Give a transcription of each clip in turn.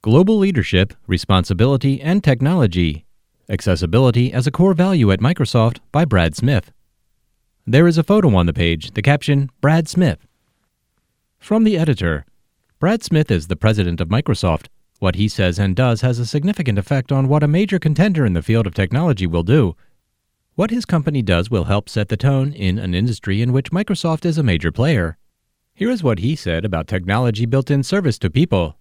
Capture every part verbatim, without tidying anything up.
Global Leadership, Responsibility, and Technology. Accessibility as a Core Value at Microsoft by Brad Smith. There is a photo on the page, the caption, Brad Smith. From the editor, Brad Smith is the president of Microsoft. What he says and does has a significant effect on what a major contender in the field of technology will do. What his company does will help set the tone in an industry in which Microsoft is a major player. Here is what he said about technology built in service to people.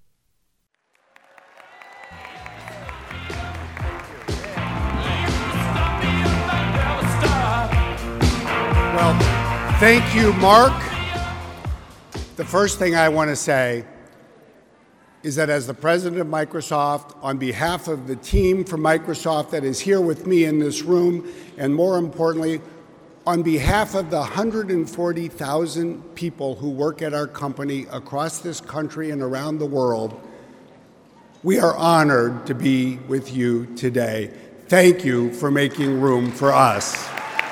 Well, thank you, Mark. The first thing I want to say is that as the president of Microsoft, on behalf of the team from Microsoft that is here with me in this room, and more importantly, on behalf of the one hundred forty thousand people who work at our company across this country and around the world, we are honored to be with you today. Thank you for making room for us.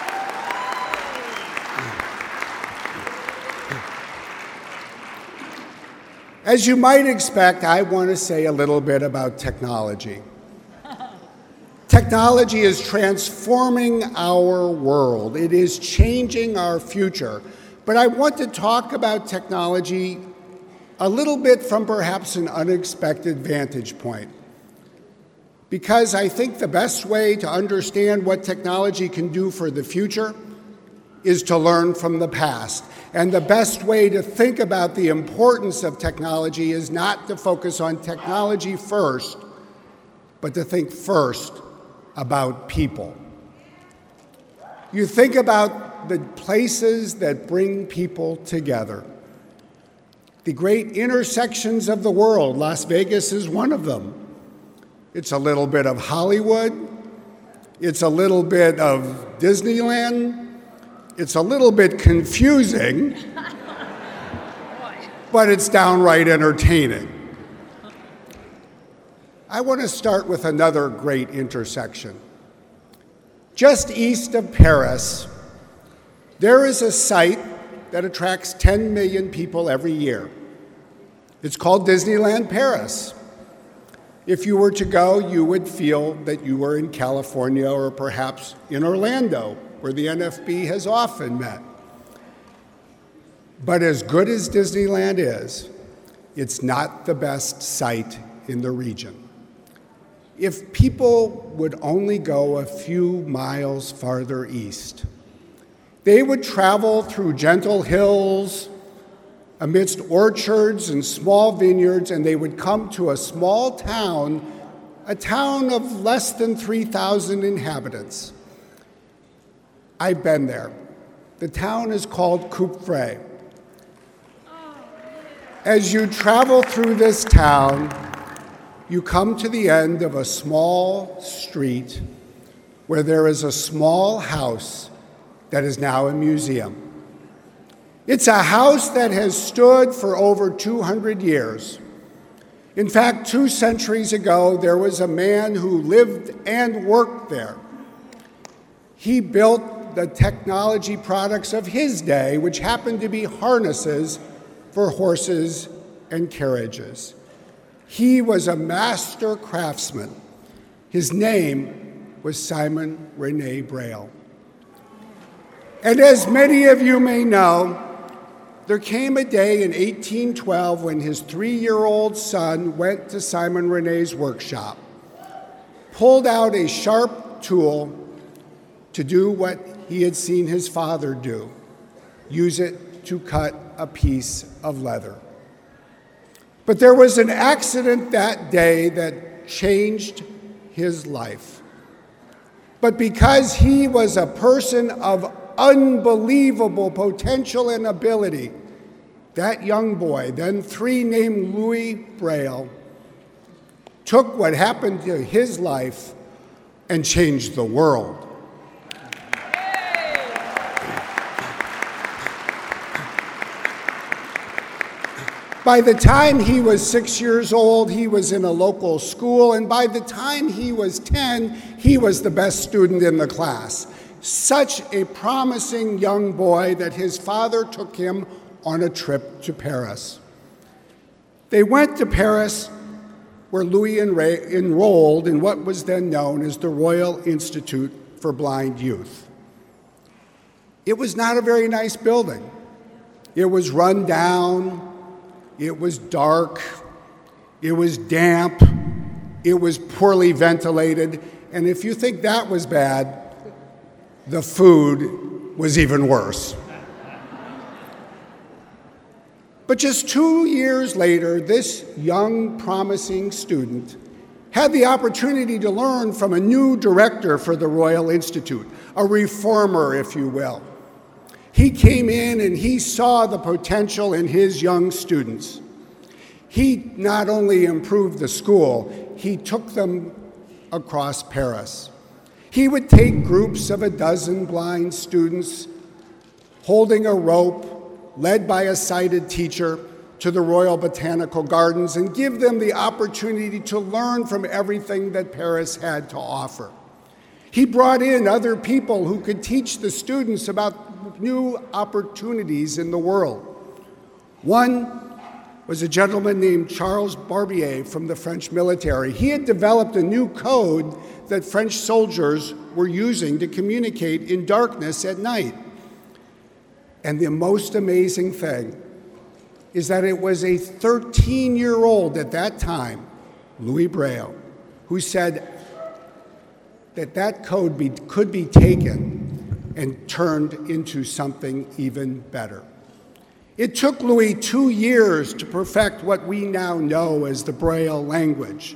As you might expect, I want to say a little bit about technology. Technology is transforming our world. It is changing our future. But I want to talk about technology a little bit from perhaps an unexpected vantage point. Because I think the best way to understand what technology can do for the future is to learn from the past. And the best way to think about the importance of technology is not to focus on technology first, but to think first about people. You think about the places that bring people together. The great intersections of the world. Las Vegas is one of them. It's a little bit of Hollywood. It's a little bit of Disneyland. It's a little bit confusing, but it's downright entertaining. I want to start with another great intersection. Just east of Paris, there is a site that attracts ten million people every year. It's called Disneyland Paris. If you were to go, you would feel that you were in California or perhaps in Orlando, where the N F B has often met. But as good as Disneyland is, it's not the best site in the region. If people would only go a few miles farther east, they would travel through gentle hills, amidst orchards and small vineyards, and they would come to a small town, a town of less than three thousand inhabitants. I've been there. The town is called Coupvray. As you travel through this town, you come to the end of a small street where there is a small house that is now a museum. It's a house that has stood for over two hundred years. In fact, two centuries ago, there was a man who lived and worked there. He built the technology products of his day, which happened to be harnesses for horses and carriages. He was a master craftsman. His name was Simon Rene Braille. And as many of you may know, there came a day in eighteen twelve when his three-year-old son went to Simon Rene's workshop, pulled out a sharp tool to do what he had seen his father do, use it to cut a piece of leather. But there was an accident that day that changed his life. But because he was a person of unbelievable potential and ability, that young boy, then three, named Louis Braille, took what happened to his life and changed the world. By the time he was six years old, he was in a local school, and by the time he was ten, he was the best student in the class. Such a promising young boy that his father took him on a trip to Paris. They went to Paris where Louis enra- enrolled in what was then known as the Royal Institute for Blind Youth. It was not a very nice building. It was run down, it was dark, it was damp, it was poorly ventilated, and if you think that was bad, the food was even worse. But just two years later, this young, promising student had the opportunity to learn from a new director for the Royal Institute, a reformer, if you will. He came in and he saw the potential in his young students. He not only improved the school, he took them across Paris. He would take groups of a dozen blind students holding a rope, led by a sighted teacher, to the Royal Botanical Gardens and give them the opportunity to learn from everything that Paris had to offer. He brought in other people who could teach the students about new opportunities in the world. One was a gentleman named Charles Barbier from the French military. He had developed a new code that French soldiers were using to communicate in darkness at night. And the most amazing thing is that it was a thirteen-year-old at that time, Louis Braille, who said that that code be, could be taken and turned into something even better. It took Louis two years to perfect what we now know as the Braille language.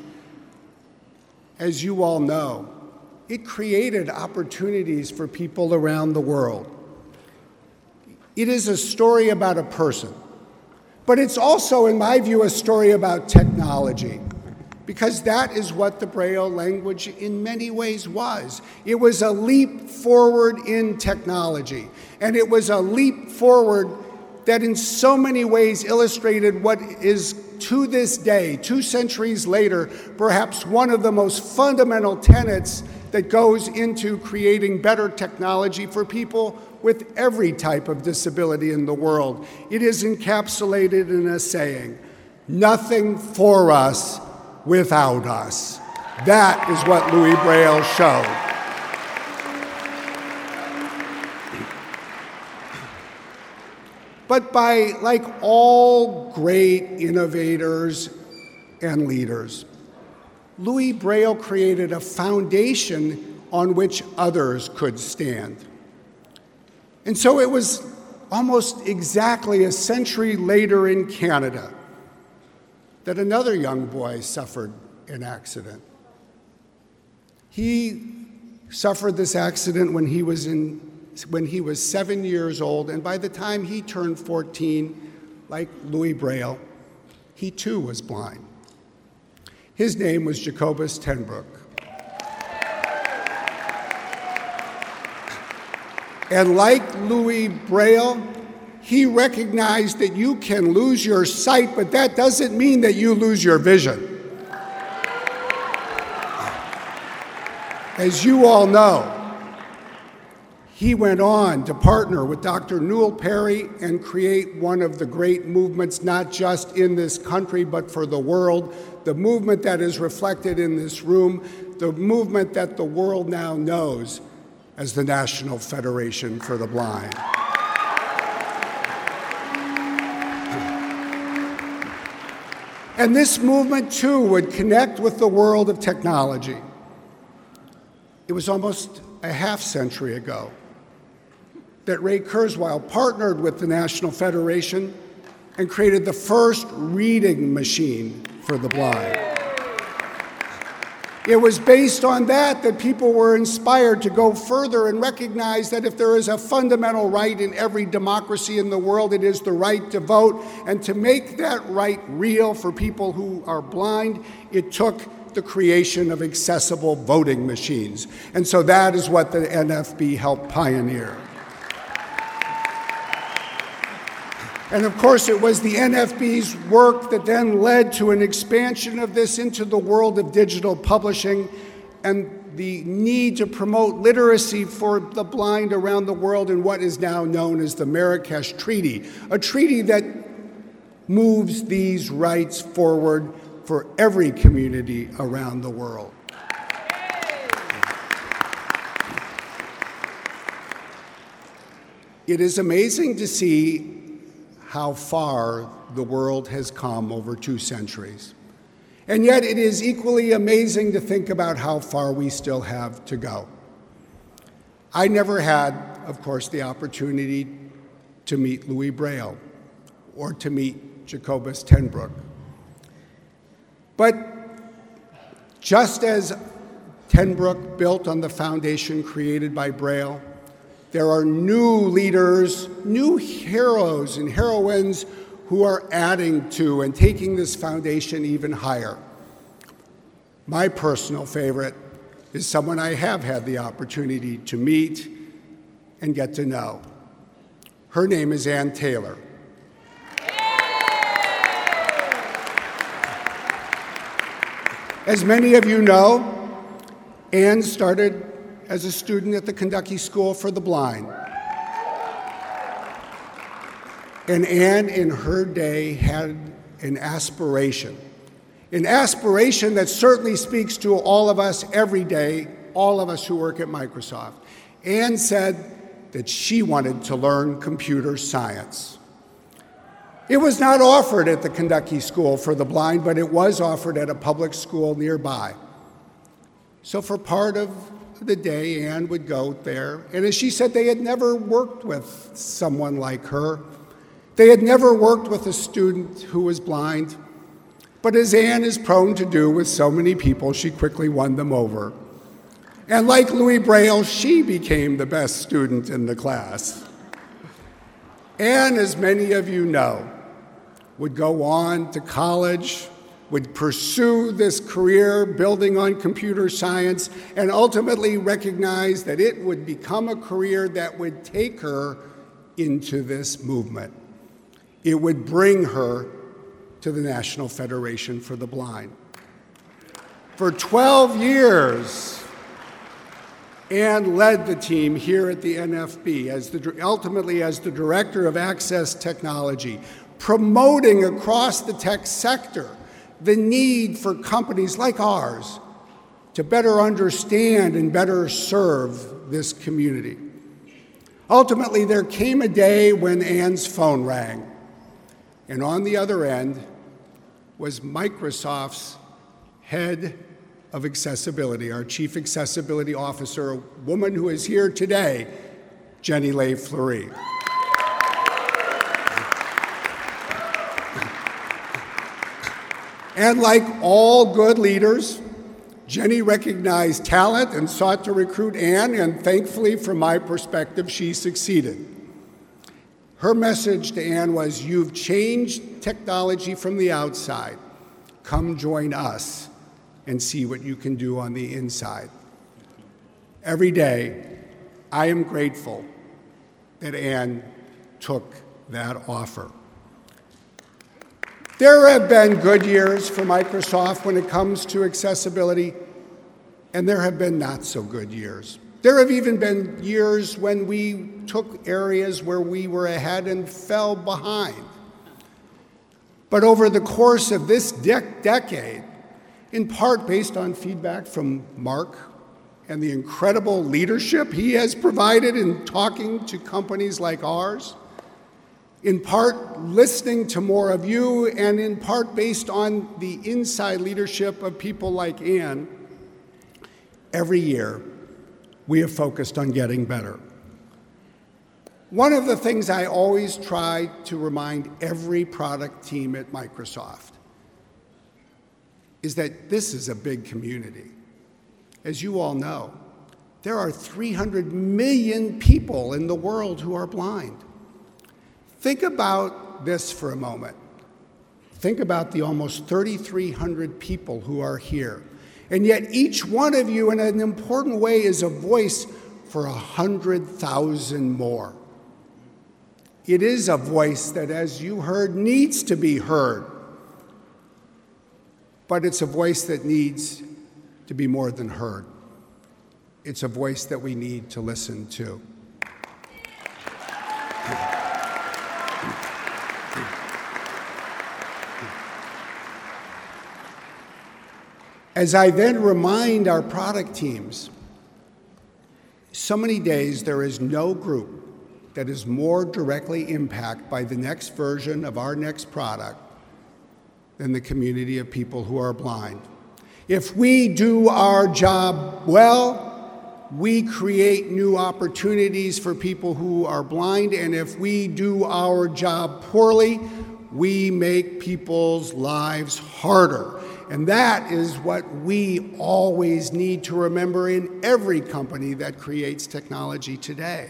As you all know, it created opportunities for people around the world. It is a story about a person, but it's also, in my view, a story about technology, because that is what the Braille language in many ways was. It was a leap forward in technology, and it was a leap forward that in so many ways illustrated what is, to this day, two centuries later, perhaps one of the most fundamental tenets that goes into creating better technology for people with every type of disability in the world. It is encapsulated in a saying, "Nothing for us without us." That is what Louis Braille showed. But by, like all great innovators and leaders, Louis Braille created a foundation on which others could stand. And so it was almost exactly a century later in Canada that another young boy suffered an accident. He suffered this accident when he was in when he was seven years old, and by the time he turned fourteen, like Louis Braille, he too was blind. His name was Jacobus ten Broek. And like Louis Braille, he recognized that you can lose your sight, but that doesn't mean that you lose your vision. As you all know, he went on to partner with Doctor Newell Perry and create one of the great movements, not just in this country, but for the world, the movement that is reflected in this room, the movement that the world now knows as the National Federation for the Blind. And this movement, too, would connect with the world of technology. It was almost a half century ago that Ray Kurzweil partnered with the National Federation and created the first reading machine for the blind. It was based on that that people were inspired to go further and recognize that if there is a fundamental right in every democracy in the world, it is the right to vote. And to make that right real for people who are blind, it took the creation of accessible voting machines. And so that is what the N F B helped pioneer. And of course, it was the N F B's work that then led to an expansion of this into the world of digital publishing and the need to promote literacy for the blind around the world in what is now known as the Marrakesh Treaty, a treaty that moves these rights forward for every community around the world. It is amazing to see how far the world has come over two centuries. And yet it is equally amazing to think about how far we still have to go. I never had, of course, the opportunity to meet Louis Braille or to meet Jacobus ten Broek. But just as ten Broek built on the foundation created by Braille, there are new leaders, new heroes and heroines who are adding to and taking this foundation even higher. My personal favorite is someone I have had the opportunity to meet and get to know. Her name is Ann Taylor. As many of you know, Ann started as a student at the Kentucky School for the Blind. And Ann, in her day, had an aspiration, an aspiration that certainly speaks to all of us every day, all of us who work at Microsoft. Ann said that she wanted to learn computer science. It was not offered at the Kentucky School for the Blind, but it was offered at a public school nearby. So for part of the day, Ann would go there, and as she said, they had never worked with someone like her. They had never worked with a student who was blind, but as Ann is prone to do with so many people, she quickly won them over. And like Louis Braille, she became the best student in the class. Ann, as many of you know, would go on to college, would pursue this career building on computer science, and ultimately recognize that it would become a career that would take her into this movement. It would bring her to the National Federation for the Blind. For twelve years, Ann led the team here at the N F B, as the, ultimately as the Director of Access Technology, promoting across the tech sector the need for companies like ours to better understand and better serve this community. Ultimately, there came a day when Ann's phone rang, and on the other end was Microsoft's head of accessibility, our Chief Accessibility Officer, a woman who is here today, Jenny Leigh Fleury. And like all good leaders, Jenny recognized talent and sought to recruit Ann, and thankfully, from my perspective, she succeeded. Her message to Ann was, "You've changed technology from the outside. Come join us and see what you can do on the inside." Every day, I am grateful that Ann took that offer. There have been good years for Microsoft when it comes to accessibility, and there have been not so good years. There have even been years when we took areas where we were ahead and fell behind. But over the course of this dec- decade, in part based on feedback from Mark and the incredible leadership he has provided in talking to companies like ours, in part listening to more of you, and in part based on the inside leadership of people like Ann, every year we have focused on getting better. One of the things I always try to remind every product team at Microsoft is that this is a big community. As you all know, there are three hundred million people in the world who are blind. Think about this for a moment. Think about the almost three thousand three hundred people who are here. And yet each one of you, in an important way, is a voice for one hundred thousand more. It is a voice that, as you heard, needs to be heard. But it's a voice that needs to be more than heard. It's a voice that we need to listen to. As I then remind our product teams, so many days there is no group that is more directly impacted by the next version of our next product than the community of people who are blind. If we do our job well, we create new opportunities for people who are blind, and if we do our job poorly, we make people's lives harder. And that is what we always need to remember in every company that creates technology today.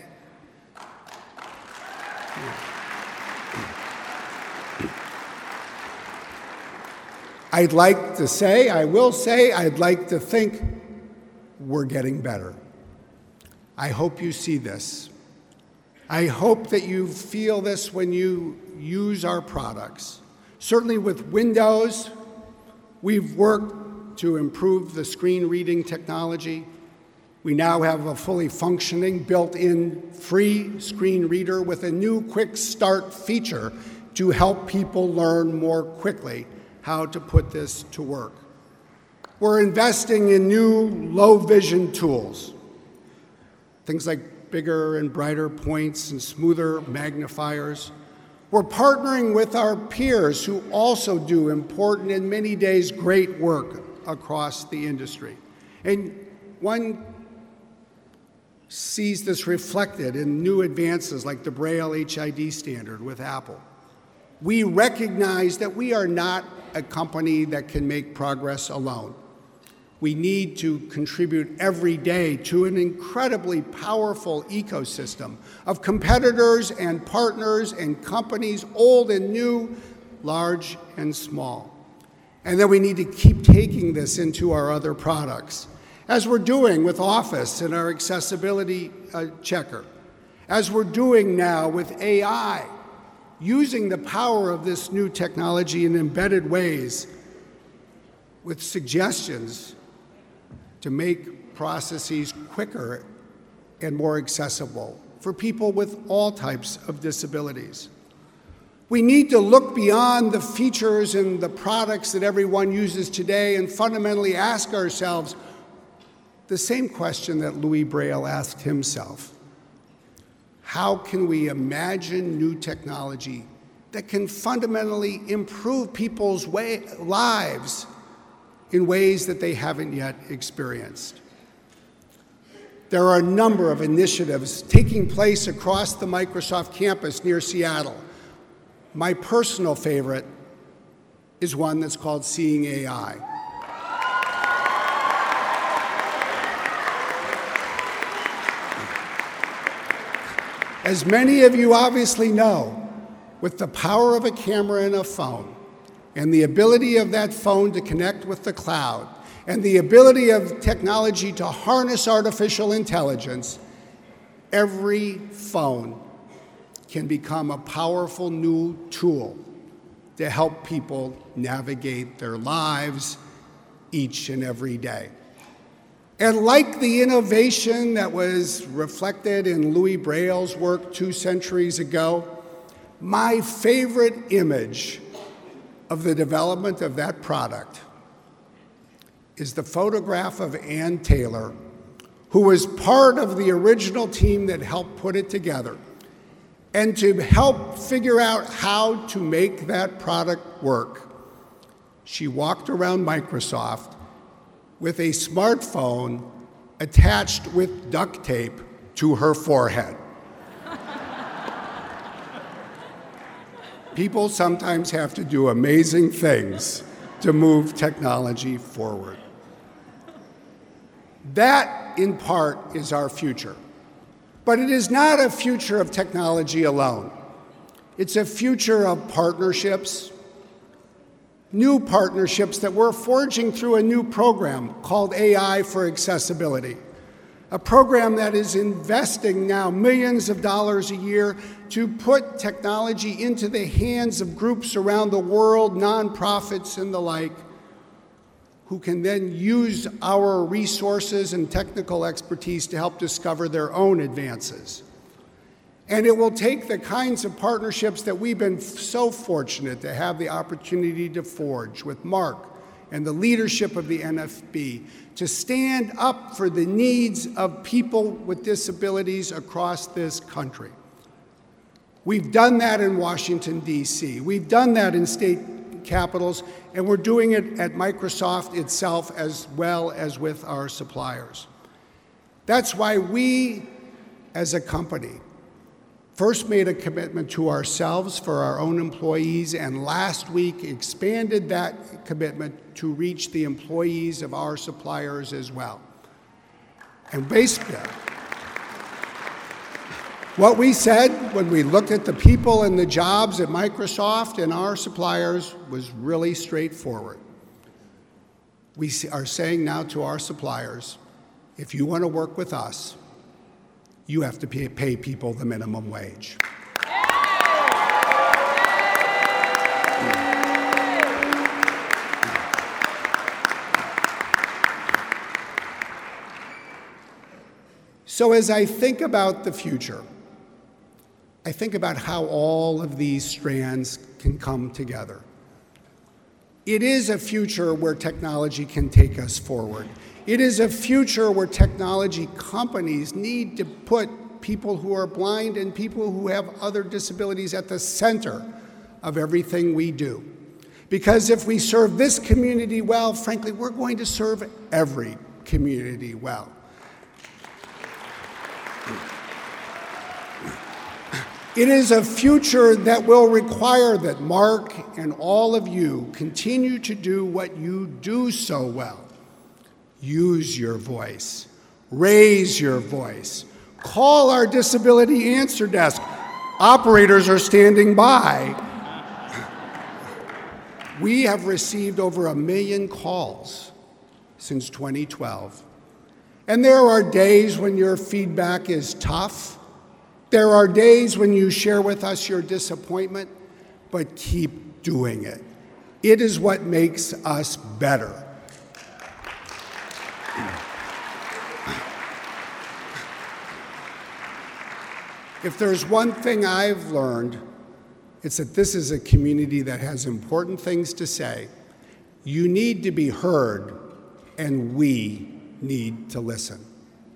I'd like to say, I will say, I'd like to think we're getting better. I hope you see this. I hope that you feel this when you use our products. Certainly with Windows, we've worked to improve the screen reading technology. We now have a fully functioning, built-in free screen reader with a new quick start feature to help people learn more quickly how to put this to work. We're investing in new low vision tools, things like bigger and brighter points and smoother magnifiers. We're partnering with our peers who also do important and many days great work across the industry. And one sees this reflected in new advances like the Braille H I D standard with Apple. We recognize that we are not a company that can make progress alone. We need to contribute every day to an incredibly powerful ecosystem of competitors and partners and companies, old and new, large and small. And then we need to keep taking this into our other products, as we're doing with Office and our accessibility uh, checker, as we're doing now with A I, using the power of this new technology in embedded ways with suggestions to make processes quicker and more accessible for people with all types of disabilities. We need to look beyond the features and the products that everyone uses today and fundamentally ask ourselves the same question that Louis Braille asked himself. How can we imagine new technology that can fundamentally improve people's way, lives in ways that they haven't yet experienced? There are a number of initiatives taking place across the Microsoft campus near Seattle. My personal favorite is one that's called Seeing A I. As many of you obviously know, with the power of a camera and a phone, and the ability of that phone to connect with the cloud, and the ability of technology to harness artificial intelligence, every phone can become a powerful new tool to help people navigate their lives each and every day. And like the innovation that was reflected in Louis Braille's work two centuries ago, my favorite image of the development of that product is the photograph of Ann Taylor, who was part of the original team that helped put it together. And to help figure out how to make that product work, she walked around Microsoft with a smartphone attached with duct tape to her forehead. People sometimes have to do amazing things to move technology forward. That, in part, is our future. But it is not a future of technology alone. It's a future of partnerships, new partnerships that we're forging through a new program called A I for Accessibility, a program that is investing now millions of dollars a year to put technology into the hands of groups around the world, nonprofits and the like, who can then use our resources and technical expertise to help discover their own advances. And it will take the kinds of partnerships that we've been so fortunate to have the opportunity to forge with Mark and the leadership of the N F B to stand up for the needs of people with disabilities across this country. We've done that in Washington, D C We've done that in state capitals, and we're doing it at Microsoft itself as well as with our suppliers. That's why we, as a company, first made a commitment to ourselves for our own employees, and last week expanded that commitment to reach the employees of our suppliers as well. And basically, what we said when we looked at the people and the jobs at Microsoft and our suppliers was really straightforward. We are saying now to our suppliers, if you want to work with us, you have to pay, pay people the minimum wage. So as I think about the future, I think about how all of these strands can come together. It is a future where technology can take us forward. It is a future where technology companies need to put people who are blind and people who have other disabilities at the center of everything we do. Because if we serve this community well, frankly, we're going to serve every community well. It is a future that will require that Mark and all of you continue to do what you do so well. Use your voice. Raise your voice. Call our disability answer desk. Operators are standing by. We have received over a million calls since twenty twelve. And there are days when your feedback is tough. There are days when you share with us your disappointment, but keep doing it. It is what makes us better. If there's one thing I've learned, it's that this is a community that has important things to say. You need to be heard, and we need to listen.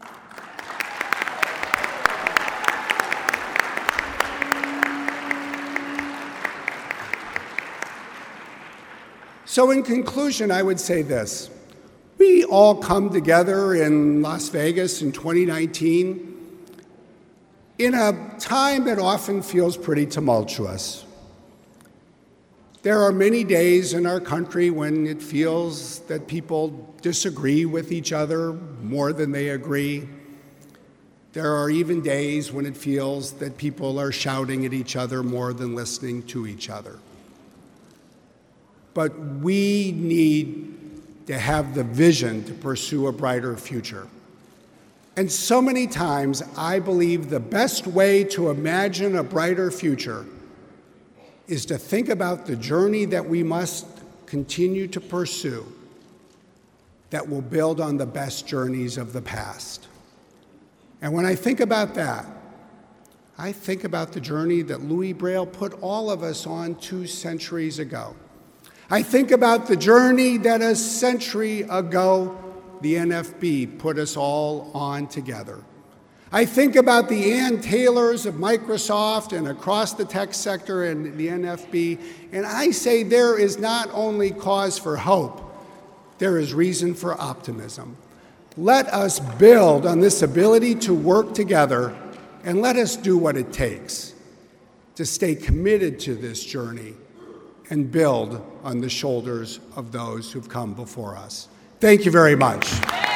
So in conclusion, I would say this. We all come together in Las Vegas in twenty nineteen in a time that often feels pretty tumultuous. There are many days in our country when it feels that people disagree with each other more than they agree. There are even days when it feels that people are shouting at each other more than listening to each other. But we need to have the vision to pursue a brighter future. And so many times, I believe the best way to imagine a brighter future is to think about the journey that we must continue to pursue that will build on the best journeys of the past. And when I think about that, I think about the journey that Louis Braille put all of us on two centuries ago. I think about the journey that a century ago the N F B put us all on together. I think about the Ann Taylors of Microsoft and across the tech sector and the N F B, and I say there is not only cause for hope, there is reason for optimism. Let us build on this ability to work together, and let us do what it takes to stay committed to this journey and build on the shoulders of those who've come before us. Thank you very much.